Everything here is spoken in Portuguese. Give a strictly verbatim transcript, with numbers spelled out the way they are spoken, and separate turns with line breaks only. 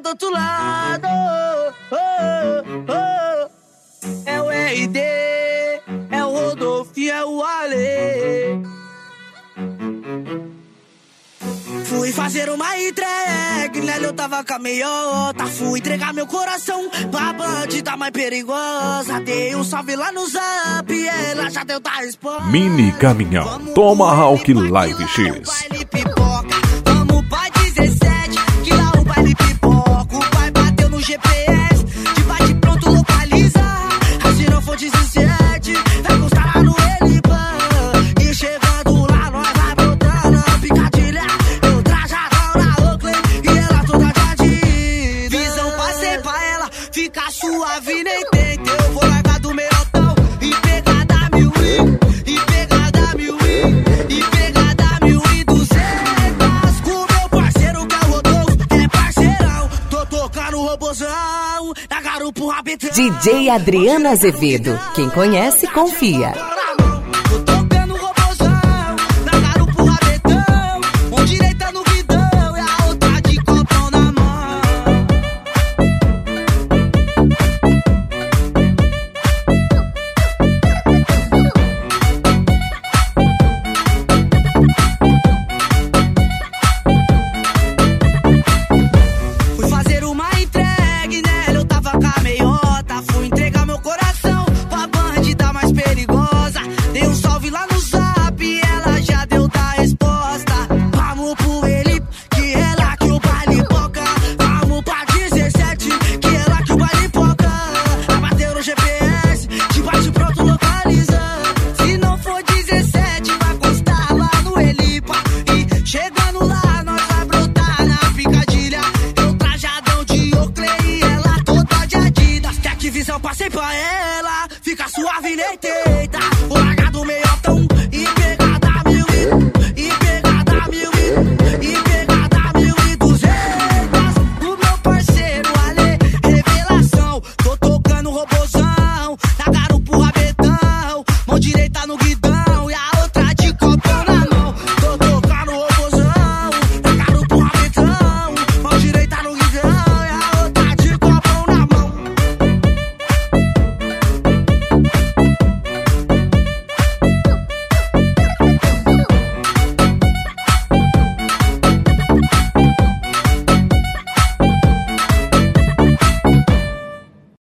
do outro lado. Oh, oh, oh. É o R D, é o Rodolfo e é o Ale. Fui fazer uma entrega, nela eu tava com a meiota. Fui entregar meu coração pra bandida mais perigosa. Dei um salve lá no Zap e ela já deu da resposta.
Mini Caminhão Tomahawk Live X.
Vamos pra dezessete, que lá o baile pipoca. O pai bateu no G P S, de bate pronto localiza. Se não for dezessete, vai constar lá no Elipan. E chegando lá, nós vai botando a picadilha. Eu trajadão na Oakley e ela toda de Adidas. Visão passei pra ela, fica suave, nem tenta. Eu vou largar do meiotão e pegar da mil e, e pegar da mil e, e pegar da mil e duzentas. Com meu parceiro que é o Rodolfo, é parceirão. Tô tocando o robozão, na garupa o rabetão.
D J Adriano Azevedo, quem conhece, confia.
Tô tocando o robozão, na garupa o rabetão. Mão direita no guidão e a outra de copão na mão. Fui fazer uma entrega, nela eu tava com a meiota. Fui entregar meu coração pra bandida mais perigosa. Dei um salve lá no Zap e ela já deu da resposta. Vamos pro ele, que é lá que o baile poca. Vamos pra dezessete, que é lá que o baile poca. Abateu no G P S, te bate pronto localiza. Se não for dezessete, vai constar lá no Elipa. E chegando lá, nós vai brotar na picadilha. Eu trajadão de Oakley e ela toda de Adidas. Quer que visão passei pra ela, fica suave, nem tenta. Vou largar do meiotão e pegar da mil e, e pegar da mil e, e pegar da mil e duzentas. O meu parceiro Ale, revelação. Tô tocando robozão, na garupa o rabetão. Mão direita no guidão